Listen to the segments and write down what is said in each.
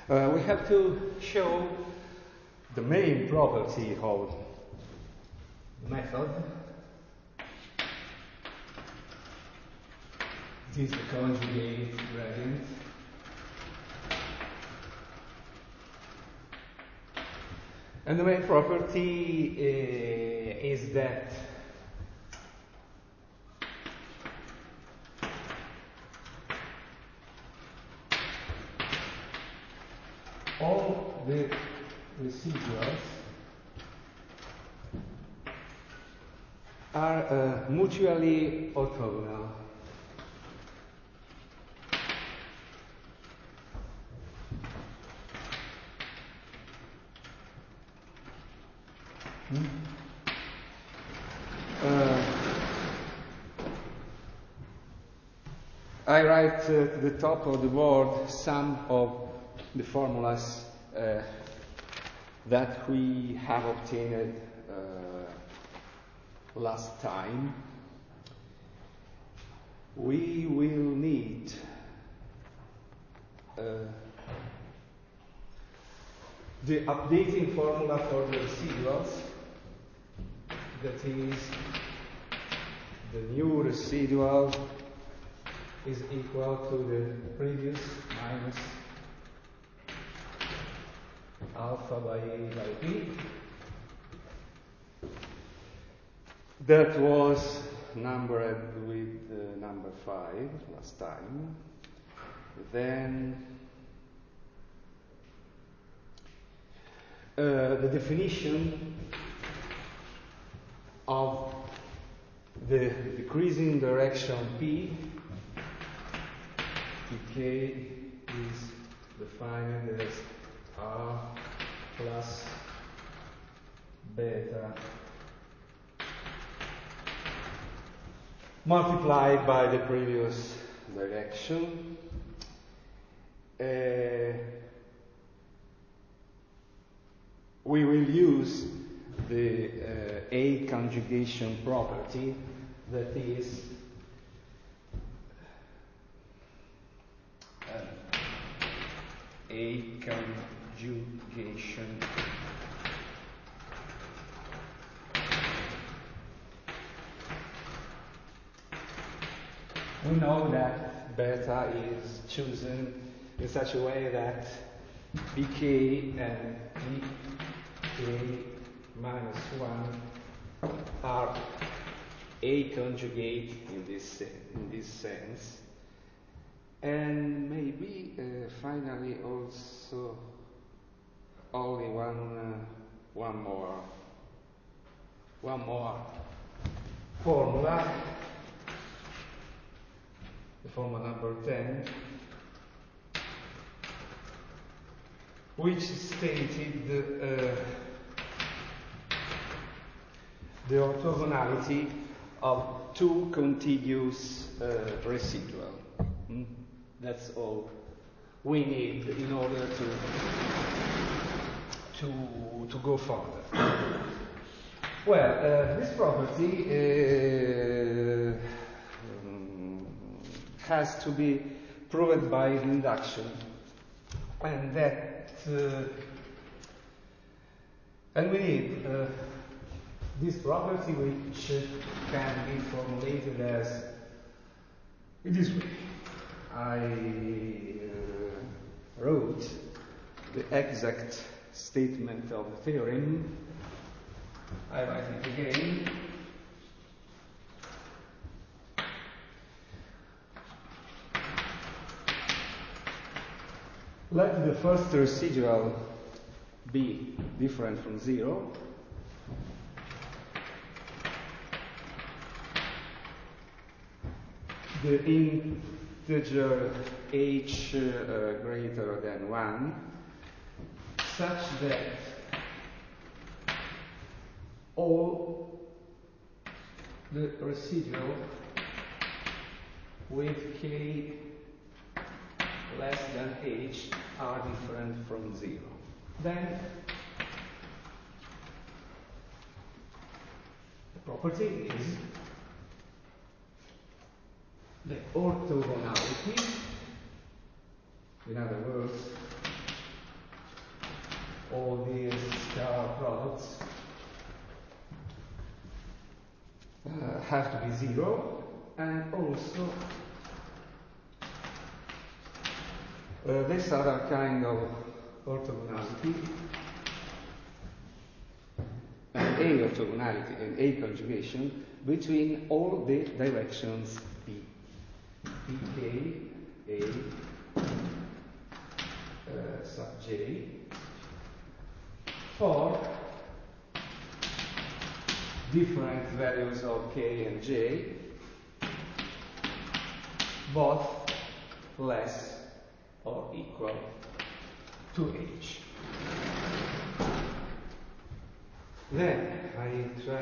We have to show the main property of the method. It is the conjugate gradient. And the main property is that all the residuals are mutually orthogonal. I write to the top of the board some of the formulas that we have obtained last time. We will need the updating formula for the residuals, that is, the new residual is equal to the previous minus alpha by A by B. That was numbered with number 5 last time. Then the definition of the decreasing direction P, Pk is defined as R plus beta multiplied by the previous direction. We will use the A conjugation property, that is A conjugation we know that beta is chosen in such a way that Bk and Bk minus 1 are A conjugate in this sense. And maybe finally also only one more formula, the formula number 10, which stated the orthogonality of two contiguous residuals. That's all we need in order to go further. Well, this property has to be proved by induction, and we need this property, which can be formulated as in this way. I wrote the exact statement of the theorem. I write it again. Let the first residual be different from 0. The integer h greater than 1, such that all the residual with k less than h are different from 0. Then the property is the orthogonality. In other words, all these scalar products have to be 0, and also this other kind of orthogonality, and A orthogonality and A conjugation between all the directions B. Pk, A, sub J, for different values of K and J, both less or equal to H. Then I try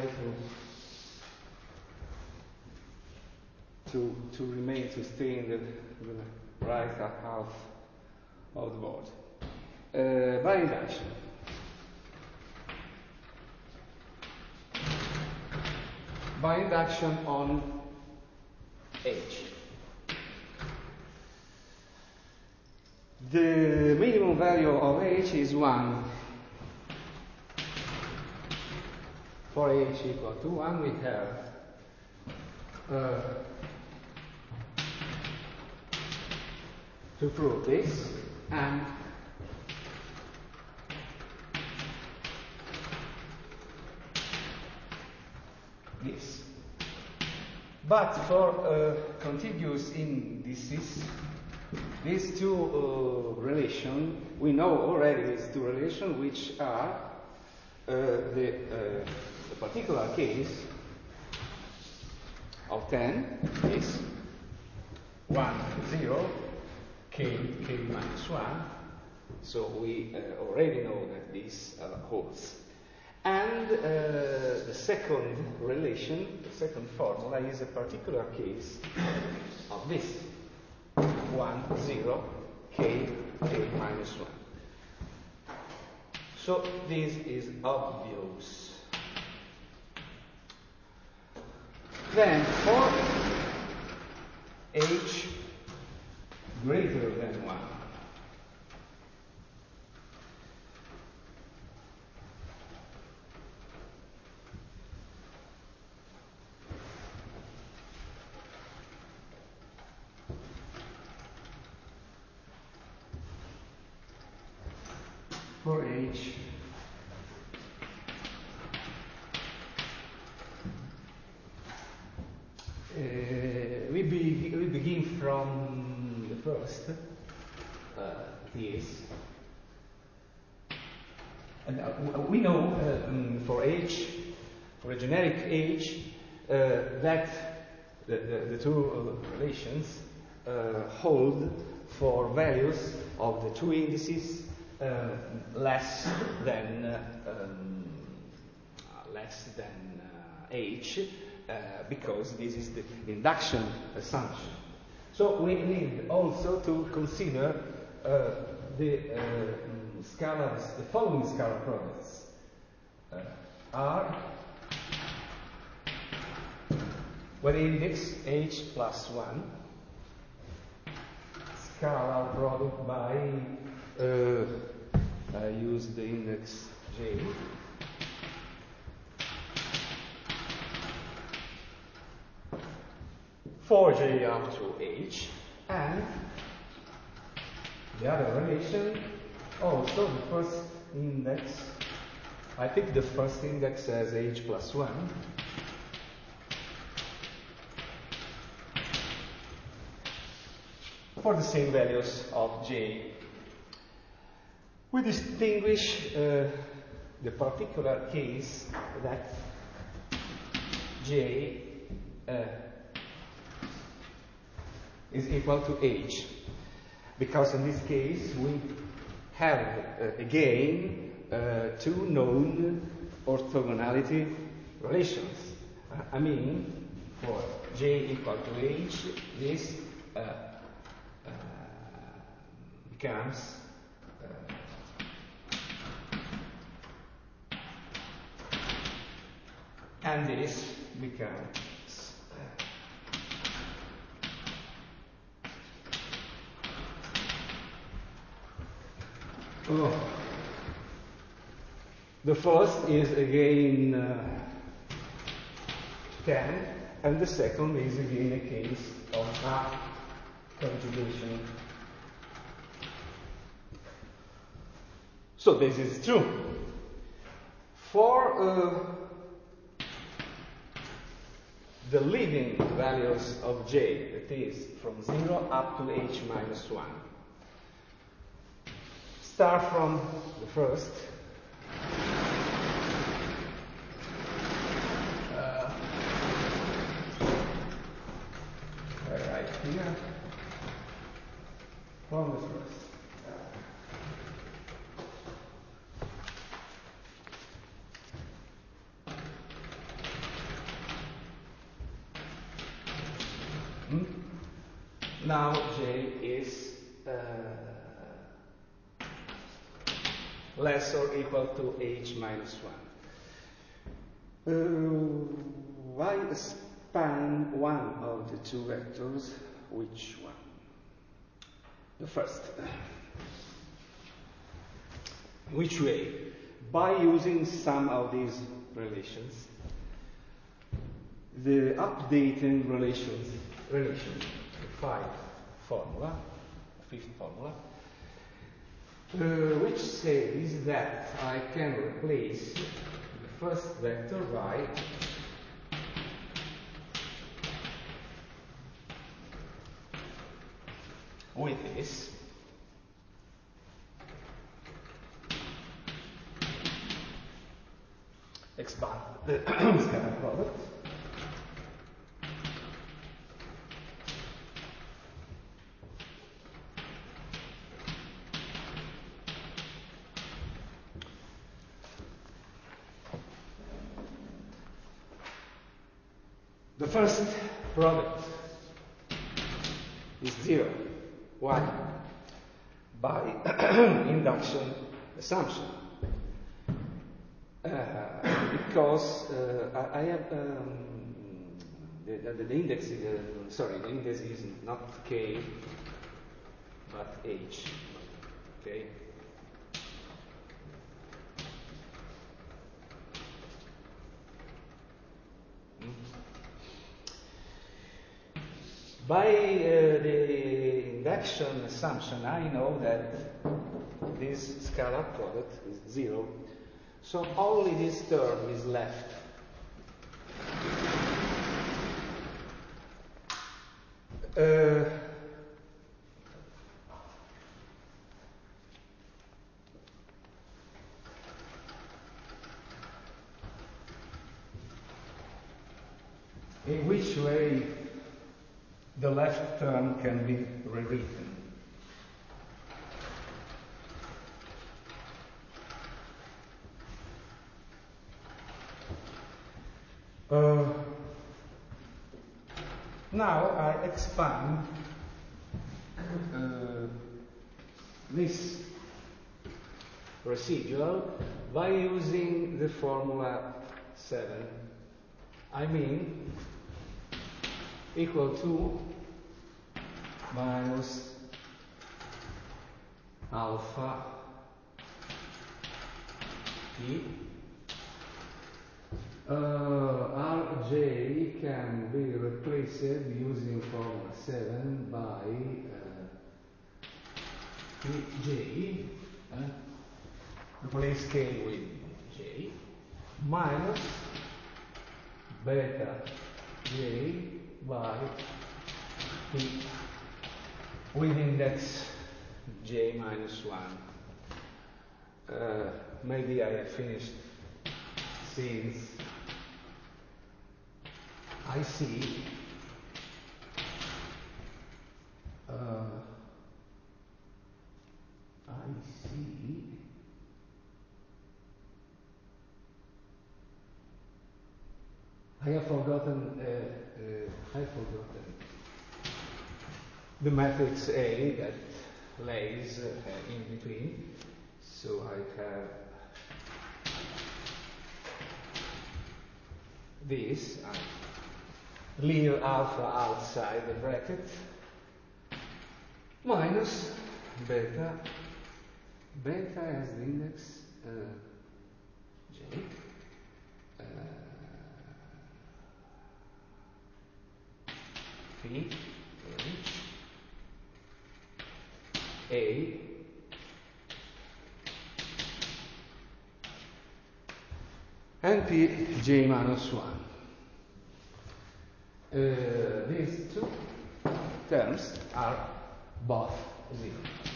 to stay in the right half of the board. By induction. By induction on H. The minimum value of H is 1. For H equal to 1, we have to prove this, and this. But for contiguous indices, these two relations, we know already these two relations, which are the particular case of 10 is 1, 0, k minus 1. So we already know that this holds. And the second relation, the second formula, is a particular case of this 1, 0, k minus 1. So this is obvious. Then for H greater than 1, for H we begin from the first, this, and we know for H, for a generic H, that the two relations hold for values of the two indices less than H, because this is the induction assumption. So we need also to consider the scalars, the following scalar products are with index H plus 1, scalar product by I use the index J, for J up to H, and the other relation, also the first index, I pick the first index as H plus 1, for the same values of J. We distinguish the particular case that J is equal to H, because in this case we have again two known orthogonality relations. I mean, for J equal to H, this becomes and this becomes The first is again 10, and the second is again a case of half conjugation. So this is true. For the leading values of j, that is from 0 up to h minus 1, start from the first. Right here, from the first. Now j is less or equal to h minus 1. I span one of the two vectors. Which one? The first. Which way? By using some of these relations. The updating relation, the fifth formula, which says that I can replace the first vector by with this. Expand the scalar product. The first product is 0. Why? By induction assumption. Because I have the index. The index is not k, but h. Okay. By the induction assumption, I know that this scalar product is 0, so only this term is left. In which way the left term can be rewritten? Now I expand this residual by using the formula 7. I mean, equal to minus alpha t. Rj can be replaced using formula 7 by J, replace k with J, minus beta J by T with index J minus 1. Maybe I have finished since I see I have forgotten the matrix A that lays in between. So I have this. I leave alpha outside the bracket minus beta. Beta has the index J, P, H, A, and P, J minus 1. These two terms are both 0.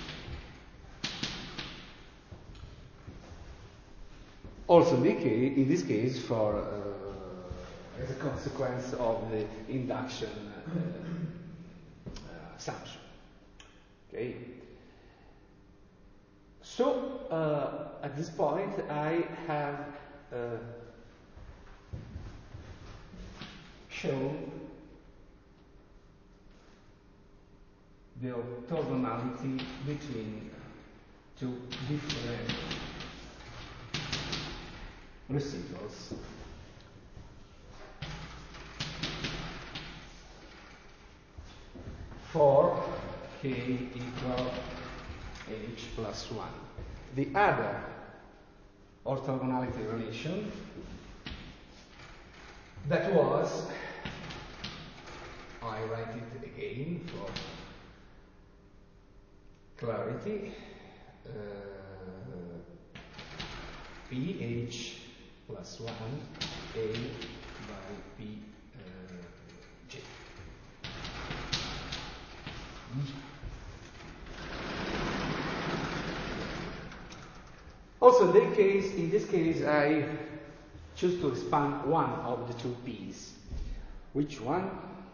Also, in this case, as a consequence of the induction assumption. Okay. So at this point, I have shown the orthogonality between two different residuals. For k equal h plus 1. The other orthogonality relation that was, I write it again for clarity, pH plus 1 A by P J. Also, in this case, I choose to expand one of the two P's. Which one?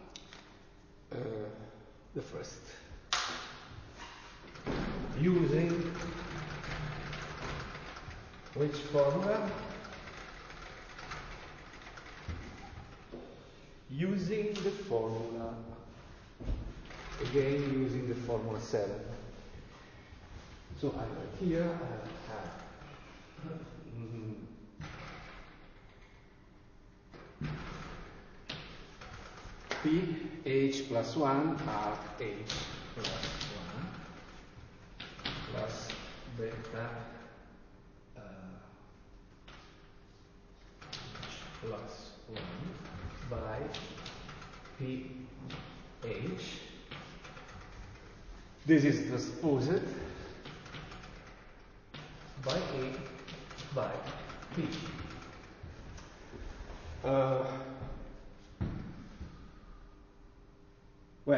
The first. Using which formula? Using the formula, again using the formula 7. So I write here, I have P, H plus 1 are H plus 1 plus beta H plus 1 by P H. This is transposed by A by P. Well,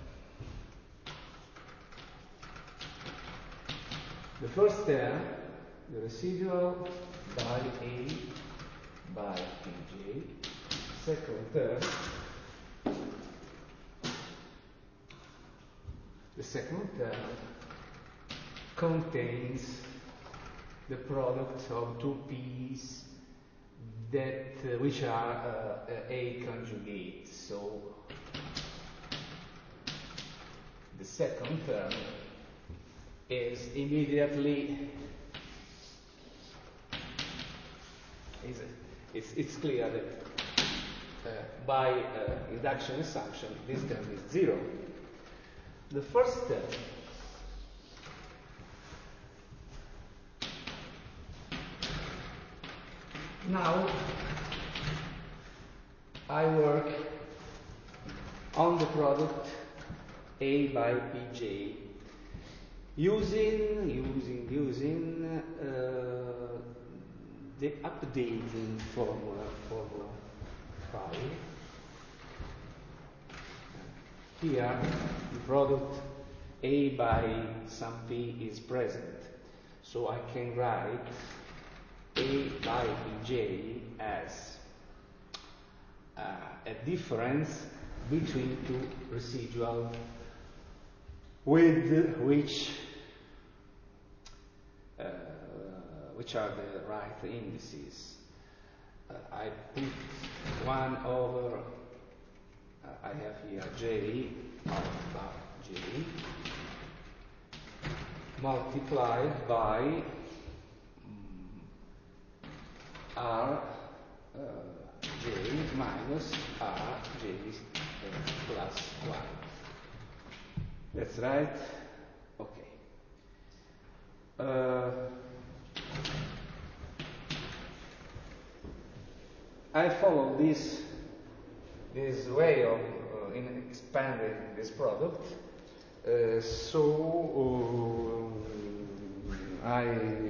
the first term, the residual by A by Pj, second term, the second term contains the product of two P's that which are A conjugate. So the second term is immediately it's clear that by induction assumption this term is 0. The first term now I work on the product A by Pj using the updating formula 5. Here the product A by some P is present, so I can write A by Pj as a difference between two residuals with which are the right indices. I put 1 over, I have here J alpha J multiplied by R J minus R J plus 1. That's right? Okay. I follow this way of in expanding this product. So I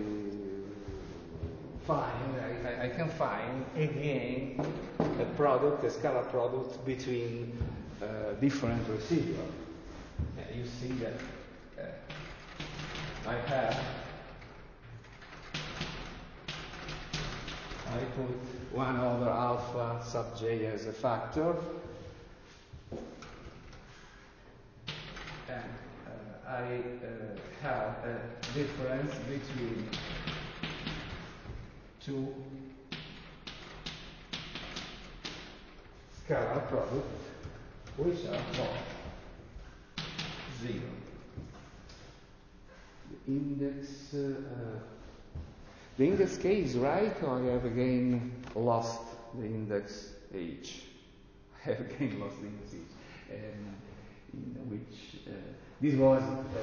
can find again a product, a scalar product between different residuals. You see that I put 1 over alpha sub j as a factor, and I have a difference between two scalar products which are both 0. The index k is right, or I have again lost the index h? I have again lost the index h, in which this was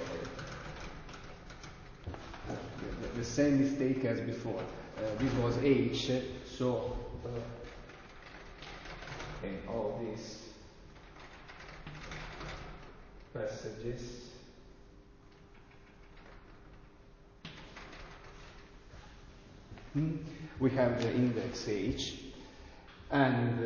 the same mistake as before. This was h, so in all these passages we have the index h, and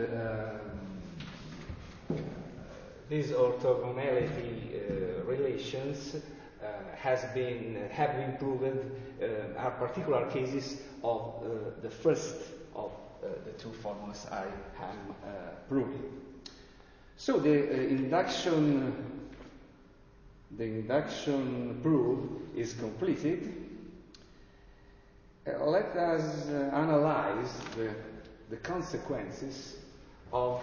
these orthogonality relations have been proven, are particular cases of the first of the two formulas I am proving. So the induction proof is completed. Let us analyze the consequences of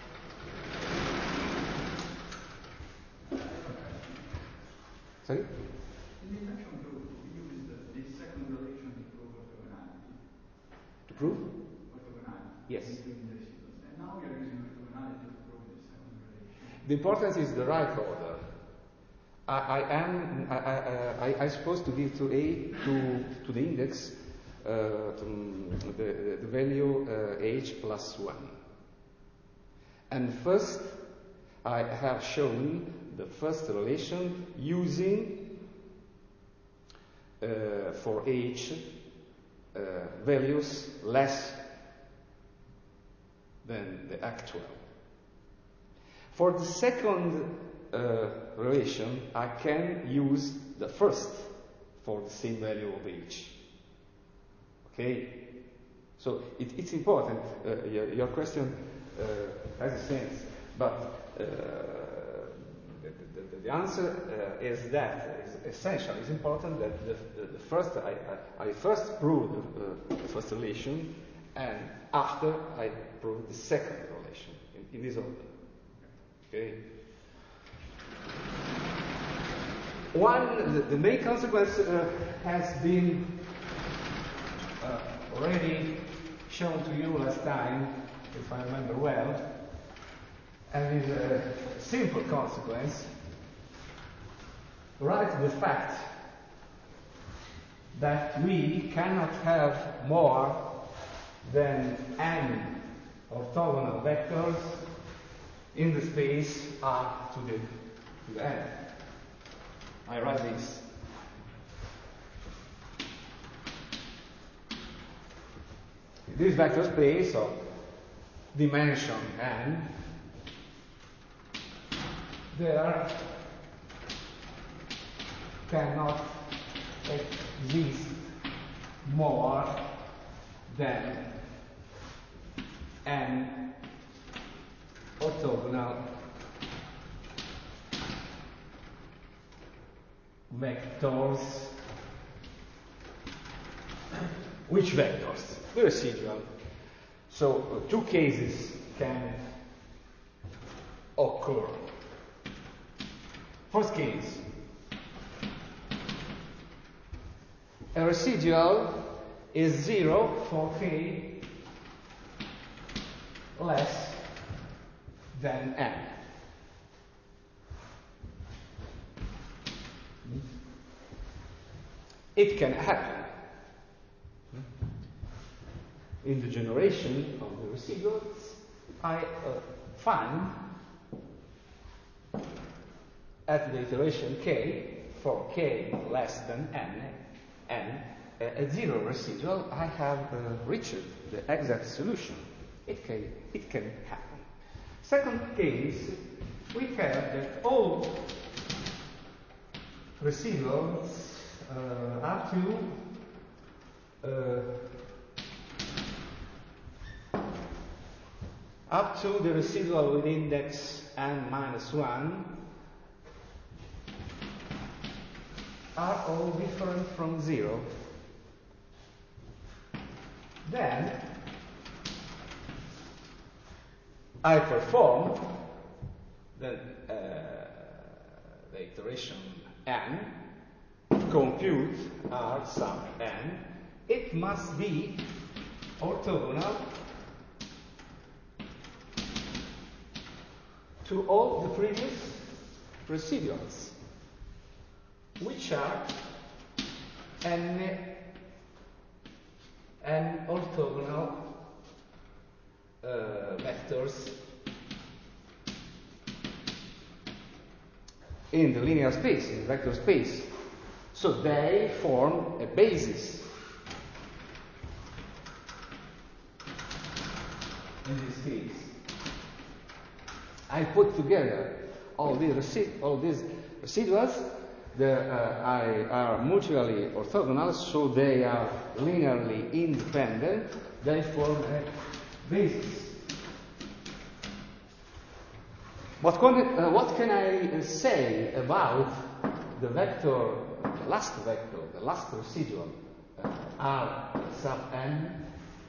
sorry? In the induction proof, we used this second relation to prove orthogonality. To prove? Orthogonality. Yes. Between the residuals. And now we are using orthogonality to prove the second relation. The importance is the right order. I supposed to give to the index the value h plus 1. And first, I have shown the first relation using for h values less than the actual. For the second relation, I can use the first for the same value of h. Okay? So it's important. Your question has a sense, but the answer is that it's essential. It's important that the first I first prove the first relation, and after I prove the second relation in this order. Okay. The main consequence has been already shown to you last time, if I remember well, and is a simple consequence. Write the fact that we cannot have more than n orthogonal vectors in the space R to the n. I write this. This vector space of dimension n, there cannot exist more than n orthogonal vectors. Which vectors? The residual. So two cases can occur. First case, a residual is 0 for k less than n. It can happen in the generation of the residuals, I find at the iteration k, for k less than n, a zero residual, I have reached the exact solution. It can happen. Second case, we have that all residuals up to the residual with index n-1 are all different from 0. Then I perform the iteration n, compute R sub n. It must be orthogonal to all the previous residuals, which are n orthogonal vectors in the linear space, in the vector space. So they form a basis. In this case, I put together all these residuals. Are mutually orthogonal, so they are linearly independent. They form a basis. What can I say about the vector, the last residual, R sub n,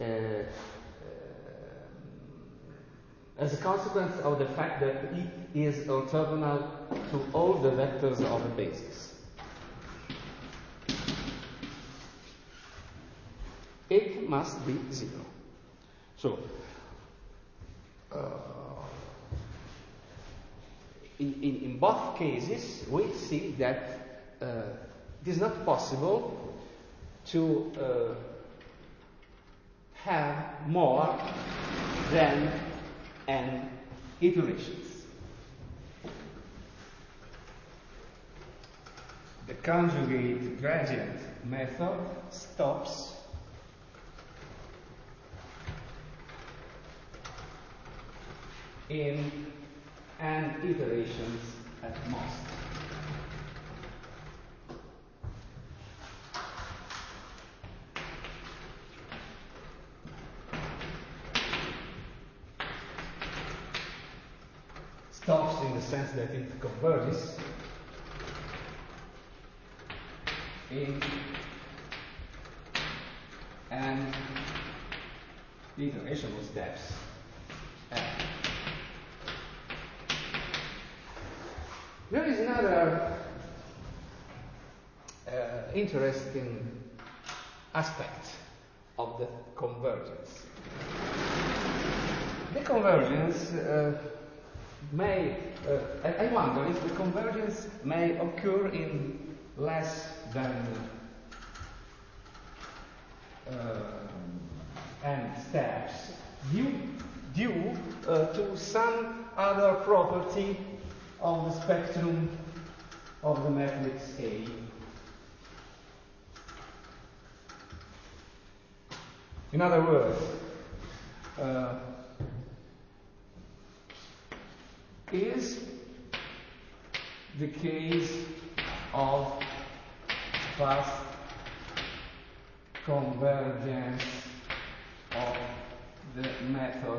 as a consequence of the fact that it is orthogonal to all the vectors of a basis? It must be 0. So, in both cases, we see that it is not possible to have more than n iterations. The conjugate gradient method stops in n iterations at most. Stops in the sense that it converges in n iterational steps. There is another interesting aspect of the convergence. The convergence I wonder if the convergence may occur in less than n steps due to some other property of the spectrum of the matrix A. In other words, is the case of fast convergence of the method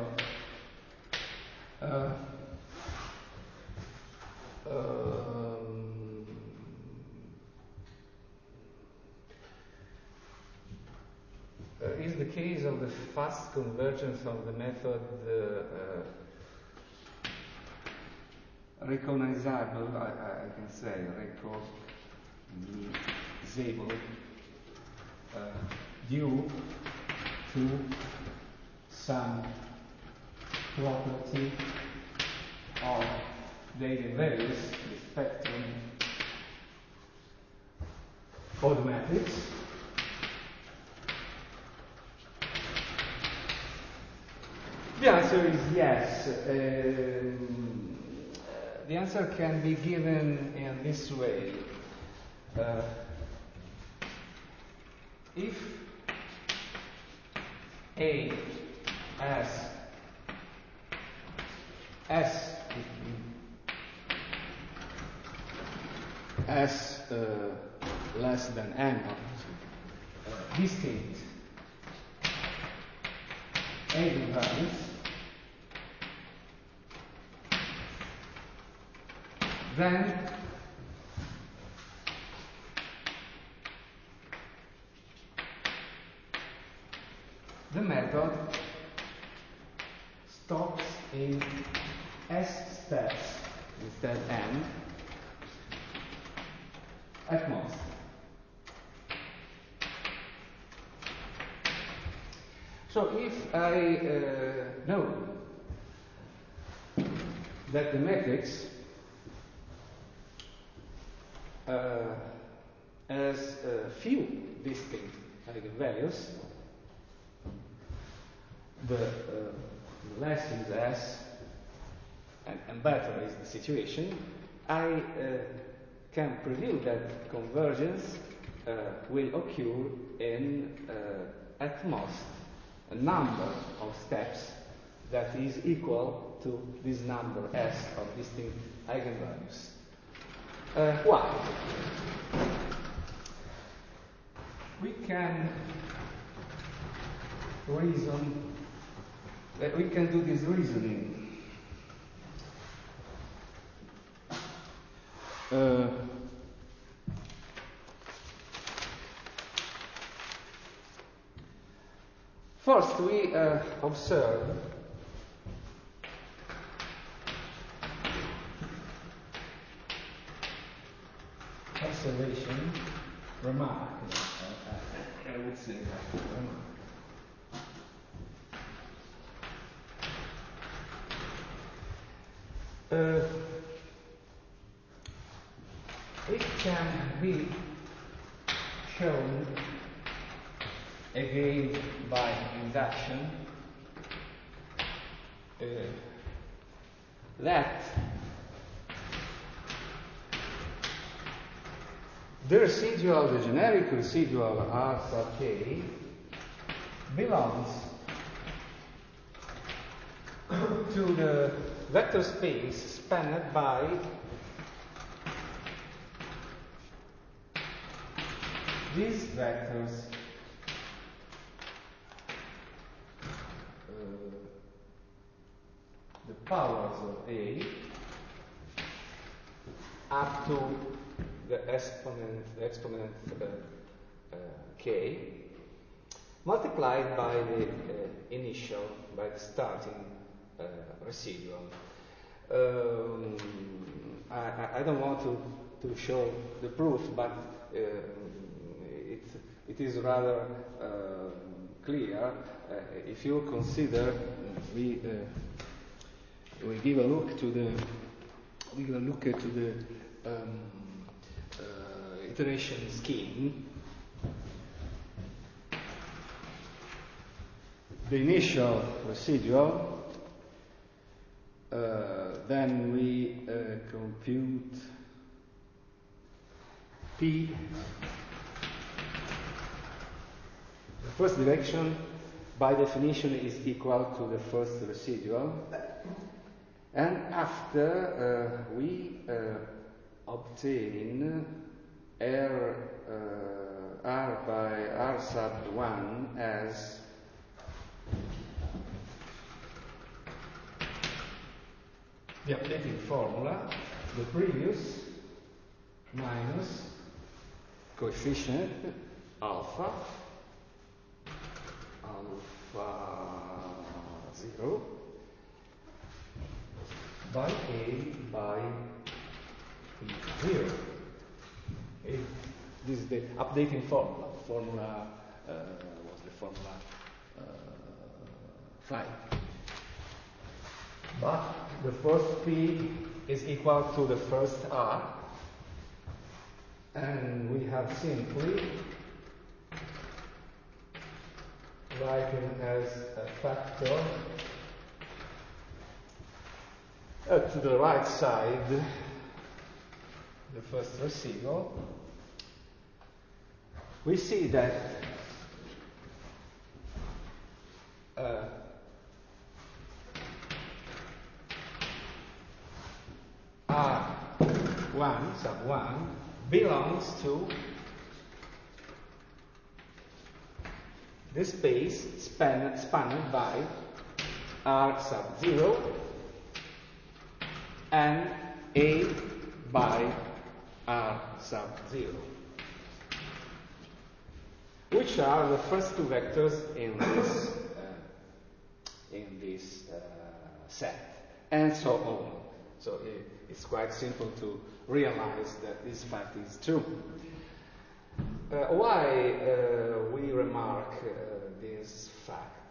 is the case of the fast convergence of the method recognizable, I can say, recognizable due to some property of the eigenvalues, the spectrum of the matrix. The answer is yes. The answer can be given in this way. If A S less than n distinct eigenvalues, then the method stops in S steps instead n at most. So if I know that the matrix has few distinct eigenvalues, the less is S and better is the situation, I can preview that convergence will occur in at most a number of steps that is equal to this number S of distinct eigenvalues. Why? We can reason that we can do this reasoning. First, we observe remark, I would say remark. It can be shown again by induction that the generic residual R sub K belongs to the vector space spanned by these vectors the powers of A up to the exponent K multiplied by the starting residual. I don't want to show the proof, but it is rather clear if you consider we give a look to the iteration scheme. The initial residual, then we compute P. The first direction, by definition, is equal to the first residual, and after we obtain R by R sub 1 as the updated formula, the previous minus coefficient alpha 0 by A by P0. This is the updating formula. The formula was the formula 5. But the first P is equal to the first R, and we have simply written as a factor To the right side, the first residual, we see that R1 sub 1 belongs to the space spanned by R sub 0 and A by R sub 0, which are the first two vectors in this set, and so on. So it's quite simple to realize that this fact is true. Why we remark this fact?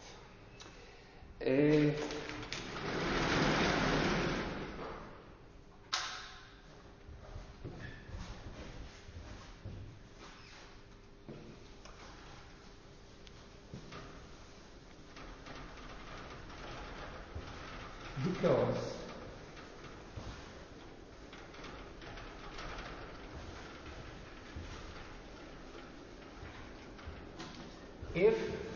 Because if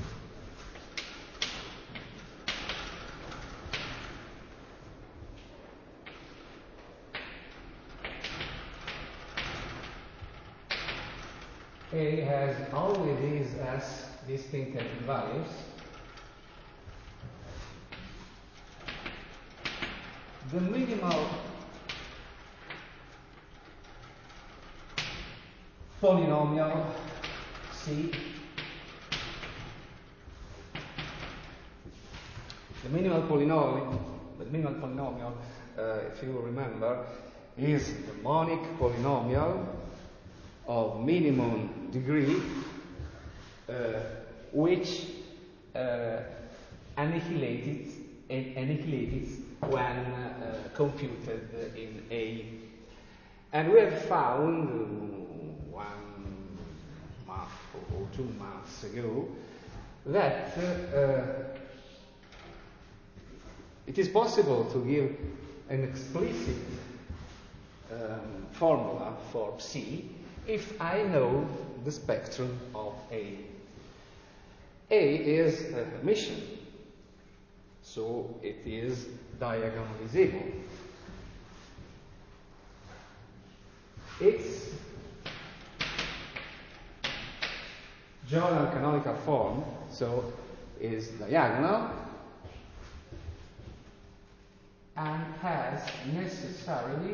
A has only these as distinct values, the minimal polynomial C, the minimal polynomial, if you remember, is the monic polynomial of minimum degree, which annihilates when computed in A. And we have found 1 month or 2 months ago that it is possible to give an explicit formula for C if I know the spectrum of A. A is a Hermitian, so it is diagonalizable. Its journal canonical form, so is diagonal, and has necessarily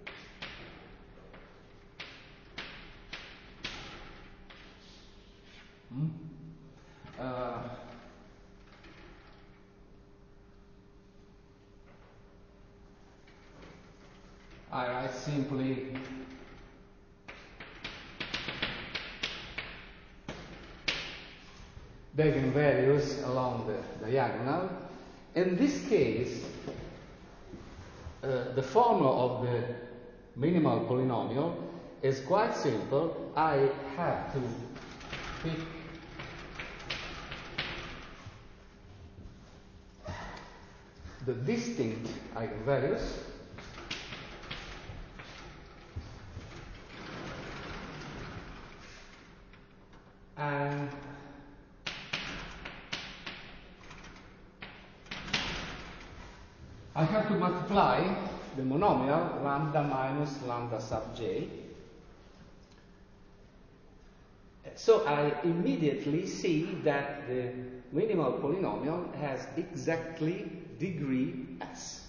I write simply the eigenvalues along the diagonal. In this case, the formula of the minimal polynomial is quite simple. I have to pick the distinct eigenvalues and I have to multiply the monomial lambda minus lambda sub j. So I immediately see that the minimal polynomial has exactly degree s.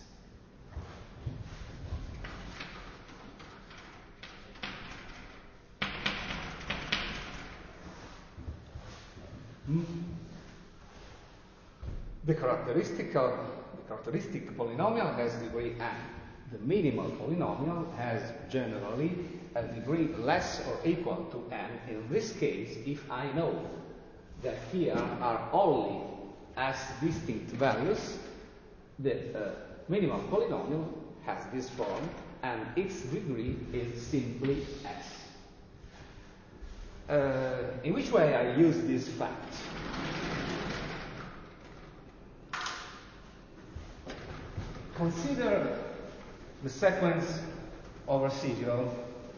The characteristic polynomial has degree n. The minimal polynomial has generally a degree less or equal to n. In this case, if I know that here are only s distinct values, the minimal polynomial has this form and its degree is simply s. In which way I use this fact? Consider the sequence of residual.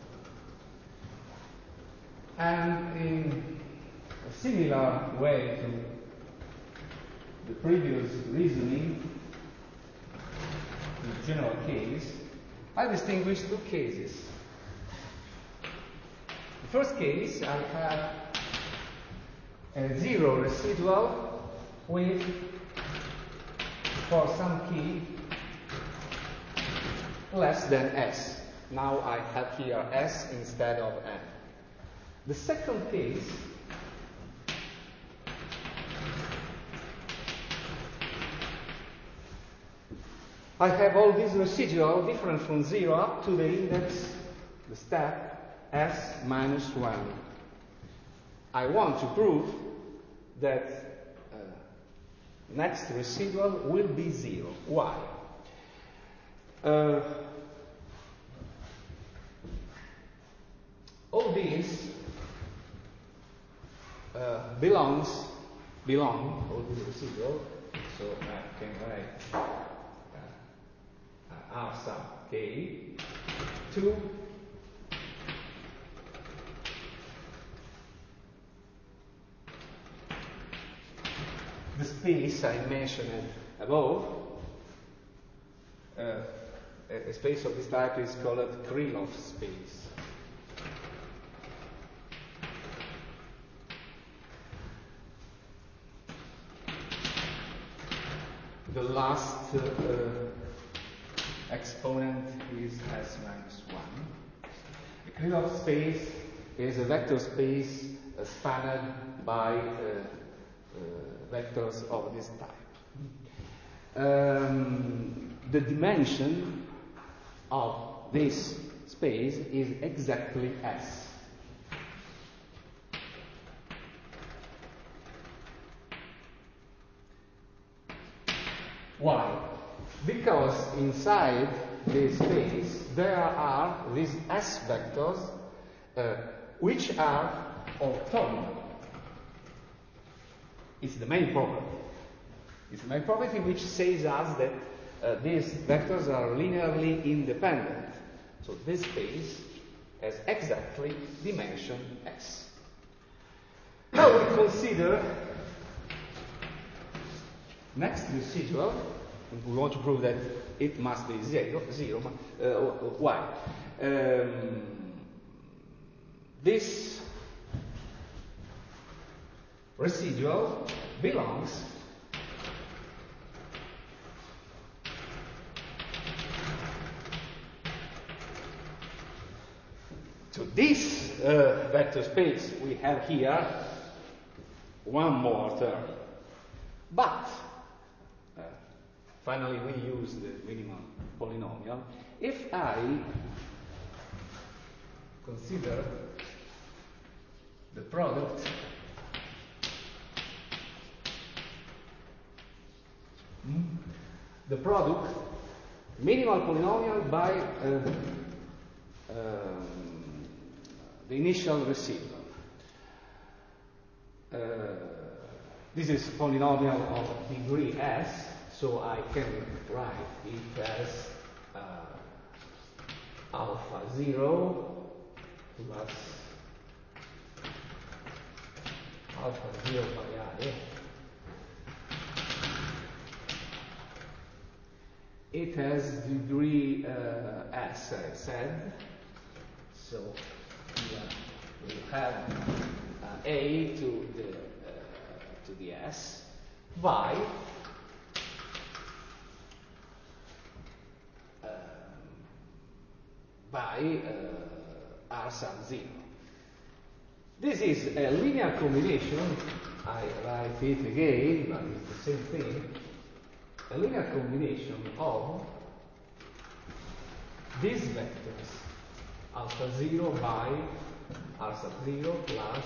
And in a similar way to the previous reasoning, in the general case, I distinguish two cases. The first case, I have a zero residual with, for some key, less than s. Now I have here s instead of n. The second case, I have all these residual different from 0 up to the index, the step s minus 1. I want to prove that next residual will be 0. Why? All these belong, all these residual, so I can write R sub k to the space I mentioned above. A space of this type is called Krylov space. The last exponent is s minus 1. The Krylov space is a vector space spanned by vectors of this type. The dimension of this space is exactly s. Why? Because inside this space there are these s vectors which are orthogonal. It's the main property. It's the main property which says us that these vectors are linearly independent. So this space has exactly dimension s. Now we consider next residual. We want to prove that it must be zero. Why? This residual belongs to this vector space we have here one more term. But finally we use the minimal polynomial. If I consider the product minimal polynomial by the initial residual. This is polynomial of degree s, so I can write it as alpha 0 plus alpha 0 by I. It has degree s, I said. So here we have a to the s by r sub 0. This is a linear combination. I write it again, but it's the same thing. A linear combination of these vectors, alpha 0 by r sub 0 plus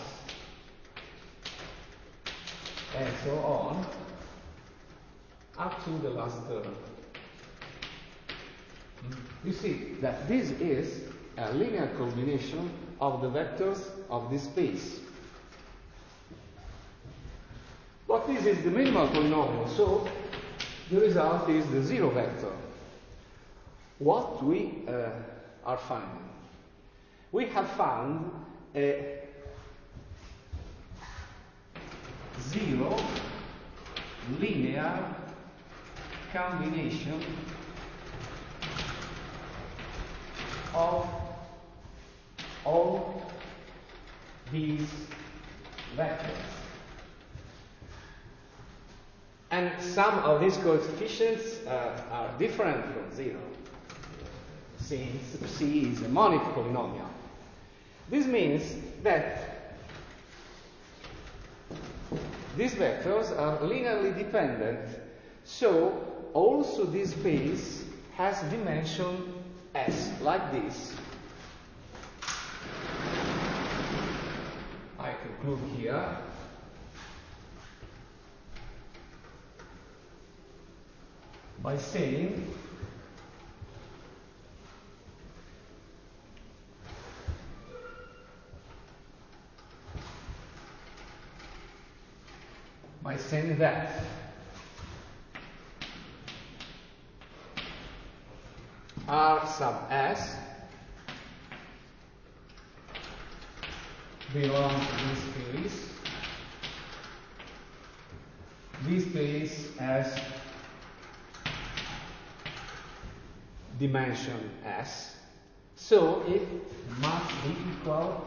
and so on up to the last term. You see that this is a linear combination of the vectors of this space. But this is the minimal polynomial, so the result is the 0 vector. what we are finding. We have found a zero linear combination of all these vectors. And some of these coefficients are different from zero, since C is a monic polynomial. This means that these vectors are linearly dependent, so also this space has dimension S, like this. I conclude here. By saying that R sub S belongs to this space. This space has dimension S, so it must be equal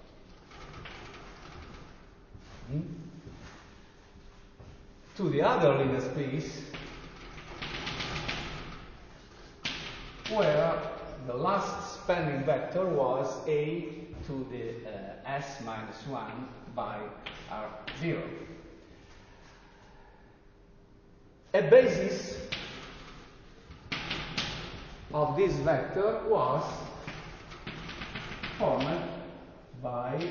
to the other linear space where the last spanning vector was A to the S minus 1 by R0. A basis of this vector was formed by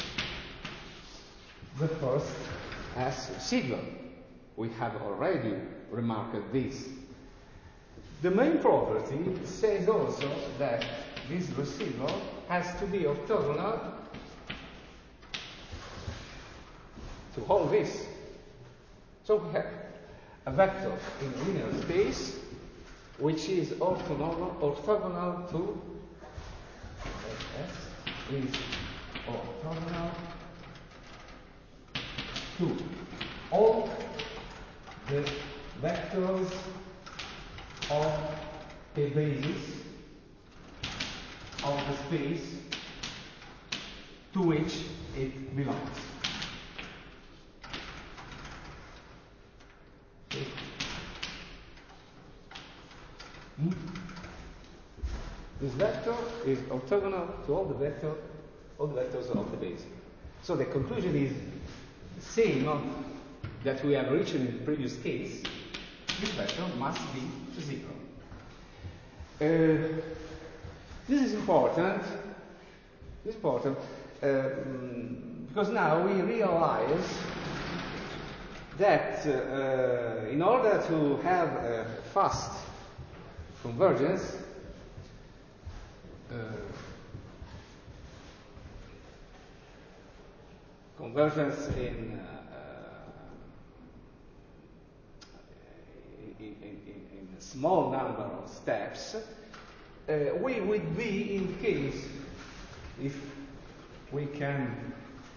the first S sigma. We have already remarked this. The main property says also that this residual has to be orthogonal to all this. So we have a vector in a linear space which is orthogonal to S is orthogonal to all the vectors of a basis of the space to which it belongs. This vector is orthogonal to all the vectors of the base. So the conclusion is the same that we have reached in the previous case. This vector must be zero. This is important. Because now we realize that in order to have a fast convergence, convergence in a small number of steps, we would be in case if we can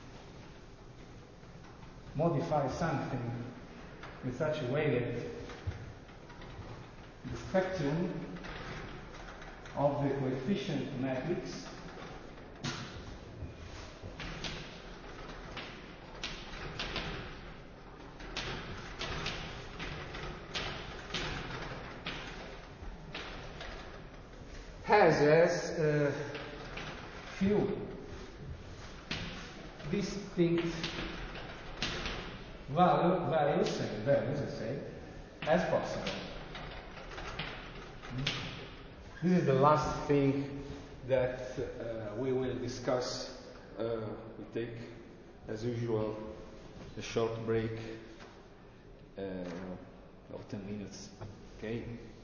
modify something in such a way that the spectrum of the coefficient matrix has as few distinct values as possible. This is the last thing that we will discuss. We take, as usual, a short break of 10 minutes. Okay.